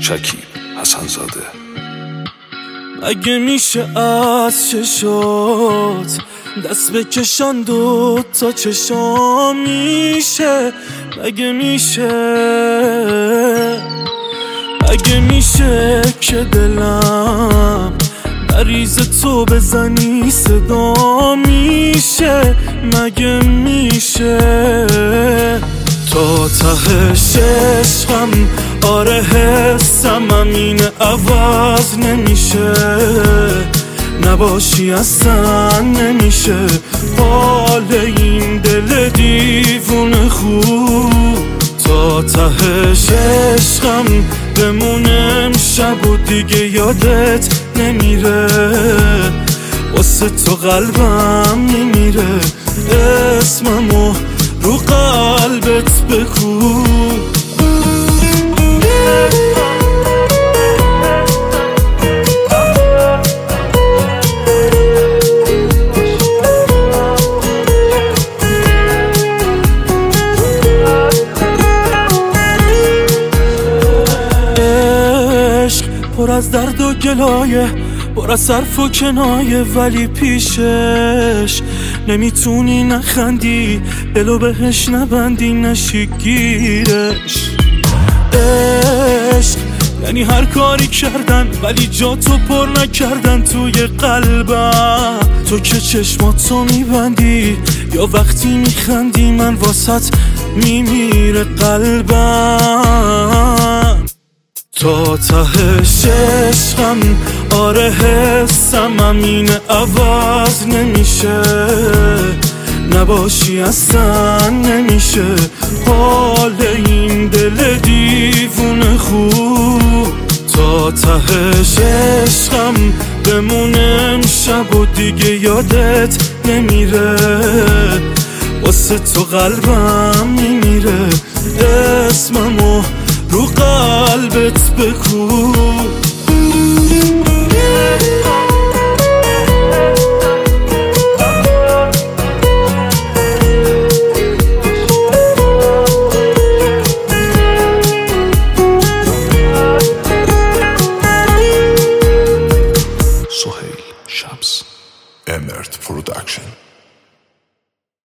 شکیب حسن‌زاده. اگه میشه از چشات دست بکشن دو تا چشام میشه، اگه میشه که دلم بریز تو بزنی صدا میشه، مگه میشه تا تهش عشقم آره حسم همینه عوض نمیشه، نباشی اصلا نمیشه حال این دل دیوونه خوب، تا تهش عشقم بمونه امشب و دیگه یادت نمیره، واسه تو قلبم میمیره، اسممو رو قلبت بکو. پر از درد و گلایه، پر از حرف و کنایه، ولی پیشش نمیتونی نخندی، دلو بهش نبندی نشی گیرش. عشق یعنی هر کاری کردن ولی جا تو پر نکردن توی قلبم، تو که چشماتو میبندی یا وقتی میخندی من واسط میمیره قلبم، تا تهش عشقم آره حسم همینه عوض نمیشه، نباشی اصلا نمیشه حال این دل دیوونه خوب، تا تهش عشقم بمونه امشب و دیگه یادت نمیره، واسه تو قلبم میمیره، اسممو رو قلبت بکو.